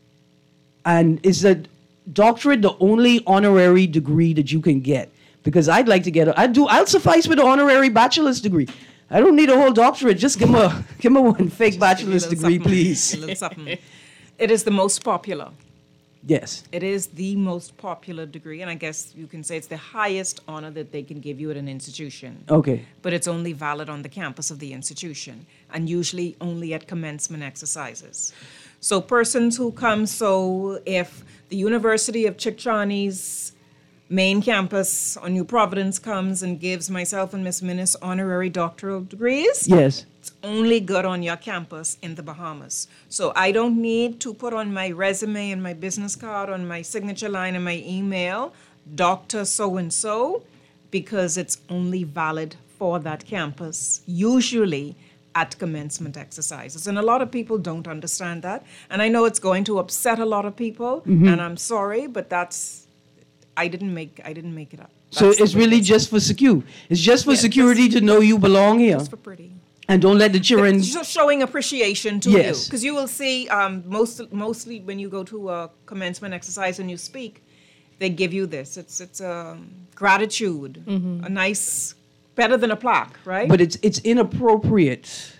And is a doctorate the only honorary degree that you can get? Because I'd like to get a, I do, I'll suffice with an honorary bachelor's degree. I don't need a whole doctorate. Just give me a, give me one fake bachelor's Little degree, something. please. A little something. It is the most popular. Yes. It is the most popular degree, and I guess you can say it's the highest honor that they can give you at an institution. Okay. But it's only valid on the campus of the institution, and usually only at commencement exercises. So persons who come, so if the University of Chickchani's main campus on New Providence comes and gives myself and Miss Minnis honorary doctoral degrees, Yes. it's only good on your campus in the Bahamas. So I don't need to put on my resume and my business card, on my signature line and my email, Doctor So-and-so, because it's only valid for that campus, usually at commencement exercises. And a lot of people don't understand that. And I know it's going to upset a lot of people, Mhm. and I'm sorry, but that's, I didn't make, I didn't make it up. So That's the it's way really it is. just for secure. It's just for Yeah, security to know you belong here. Just for pretty. And don't let the children. It's just showing appreciation to Yes. you, because you will see um, most mostly when you go to a commencement exercise and you speak, they give you this. It's it's a gratitude, a nice, better than a plaque, right? But it's it's inappropriate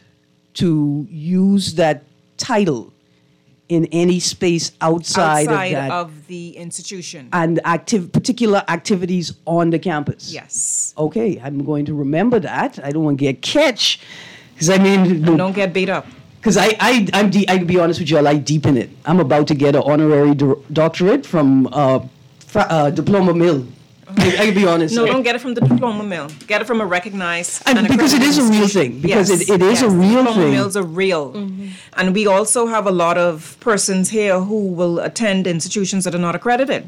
to use that title in any space outside, outside of that of the institution. and active particular activities on the campus. Yes. Okay, I'm going to remember that. I don't want to get catch, because I mean, And don't get beat up. because I I I'm de- I can be honest with you, I like deep in it. I'm about to get an honorary do- doctorate from uh, fra- uh, Diploma Mill. I, I can be honest. No, don't get it from the diploma mill. Get it from a recognized And because it accredited is a real institution. thing, because yes, it- it is a yes, real diploma thing. mills are real, and we also have a lot of persons here who will attend institutions that are not accredited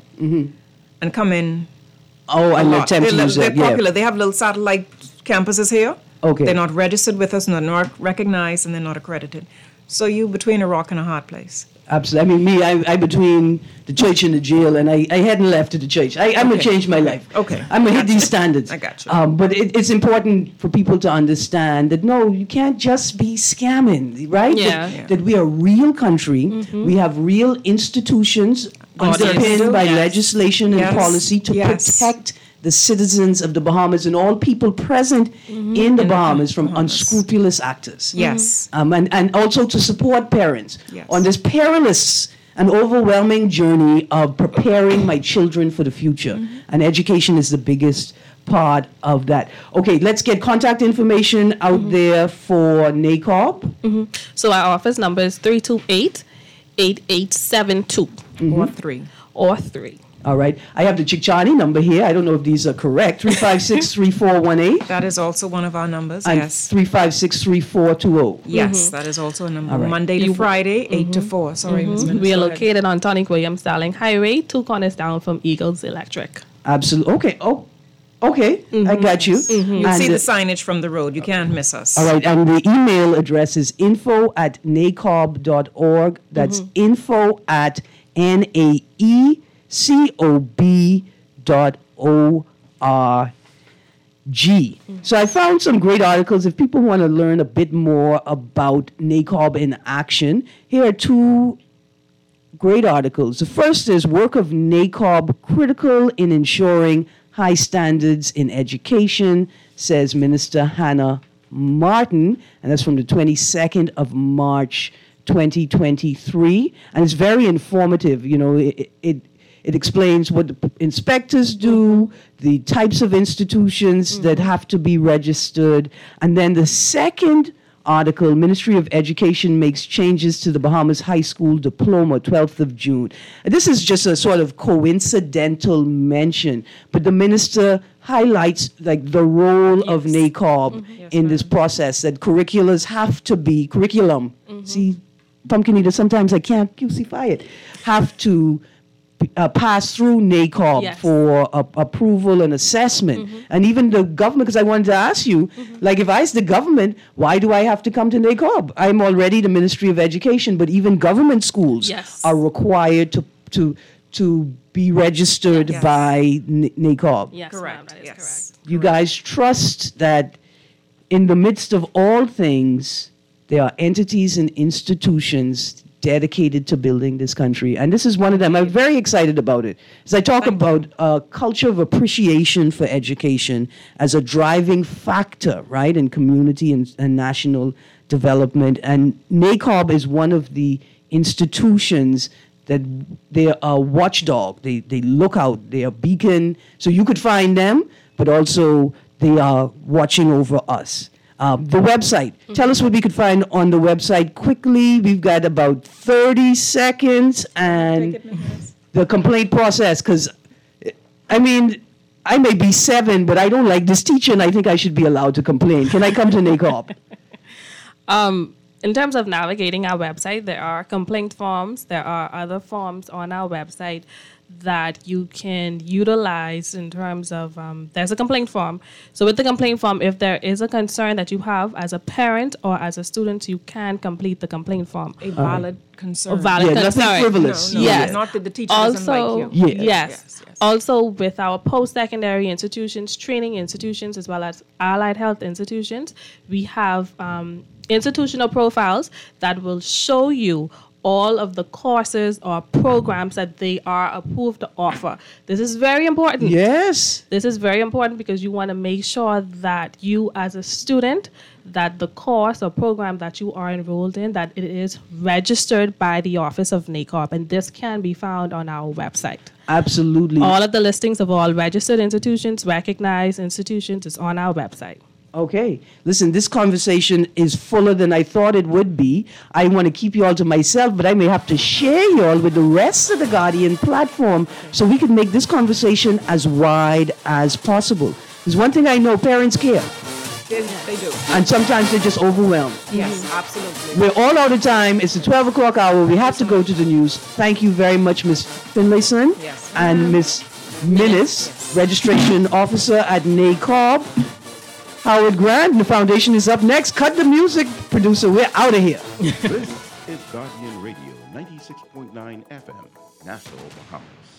and come in. Oh, a and lot. attempt to they're, use they're it. Yeah. popular. They have little satellite campuses here. Okay. They're not registered with us, and they're not recognized, and they're not accredited. So you between a rock and a hard place. Absolutely. I mean, me, I, I between the church and the jail, and I, I hadn't left to the church. I, I'm going to Okay. change my life. Okay. I'm going to hit Gotcha. these standards. I got you. Um, but it, it's important for people to understand that, no, you can't just be scamming, right? Yeah. That, Yeah. that we are a real country. We have real institutions Audience. underpinned by Yes. legislation and Yes. policy to Yes. protect the citizens of the Bahamas and all people present in the Bahamas from unscrupulous actors. Yes. Um, and, and also to support parents Yes. on this perilous and overwhelming journey of preparing my children for the future. And education is the biggest part of that. Okay, let's get contact information out there for NACOB. So our office number is three two eight, eight eight seven two. Or three. Or three. All right. I have the Chichani number here. I don't know if these are correct. three five six, three four one eight. That is also one of our numbers. And yes. three five six, three four two zero. Yes, that is also a number. All right. Monday to Friday, eight to four. Sorry, Miz Minister. We are Go ahead. located on Tonic Williams Darling Highway, two corners down from Eagles Electric. Absolutely. Okay. Oh, okay. I got you. You'll And, see the uh, signage from the road. You can't miss us. All right, and the email address is info at nacob dot org. That's info at N A E C O B dot O R G. So I found some great articles. If people want to learn a bit more about NACOB in action, here are two great articles. The first is Work of NACOB Critical in Ensuring High Standards in Education, says Minister Hannah Martin, and that's from the twenty-second of March, twenty twenty-three. And it's very informative. You know, it, it, it explains what the p- inspectors do, the types of institutions that have to be registered. And then the second article, Ministry of Education makes changes to the Bahamas High School Diploma, twelfth of June. And this is just a sort of coincidental mention, but the minister highlights like the role of NACOB in this process, that curriculums have to be, curriculum, see, Pumpkin Eater, sometimes I can't crucify it, have to uh, pass through NACOB Yes. for uh, approval and assessment. And even the government, because I wanted to ask you, like if I was the government, why do I have to come to NACOB? I'm already the Ministry of Education, but even government schools Yes. are required to to to be registered Yes. by N- NACOB. Yes, ma'am, Correct. that is Yes. correct. You guys trust that in the midst of all things, there are entities and institutions dedicated to building this country. And this is one of them. I'm very excited about it. As I talk about a culture of appreciation for education as a driving factor, right, in community and, and national development. And NACOB is one of the institutions that they are a watchdog. They, they look out, they are a beacon. So you could find them, but also they are watching over us. Um, the website. Tell us what we could find on the website quickly. We've got about thirty seconds, and the complaint process. Because, I mean, I may be seven, but I don't like this teacher, and I think I should be allowed to complain. Can I come to NACOB? Um, in terms of navigating our website, there are complaint forms. There are other forms on our website that you can utilize in terms of, um, there's a complaint form. So with the complaint form, if there is a concern that you have as a parent or as a student, you can complete the complaint form. A valid concern. A valid Yeah, nothing concern. frivolous. No, no, Yes. Not that the teacher doesn't Also, like you. Yes. yes. Yes, yes. Also, with our post-secondary institutions, training institutions, as well as allied health institutions, we have um, institutional profiles that will show you all of the courses or programs that they are approved to offer. This is very important. Yes. This is very important because you want to make sure that you as a student, that the course or program that you are enrolled in, that it is registered by the Office of NACORP, and this can be found on our website. Absolutely. All of the listings of all registered institutions, recognized institutions is on our website. Okay. Listen, this conversation is fuller than I thought it would be. I want to keep you all to myself, but I may have to share you all with the rest of the Guardian platform so we can make this conversation as wide as possible. There's one thing I know, parents care. They, they do. And sometimes they're just overwhelmed. Yes, absolutely. We're all out of time. It's the twelve o'clock hour. We have to go to the news. Thank you very much, Miz Finlayson. Yes. And Miz Minnis, yes. Registration Officer at NACORP. Howard Grant, the foundation is up next. Cut the music, producer. We're out of here. This is Guardian Radio, ninety-six point nine F M, Nassau, Bahamas.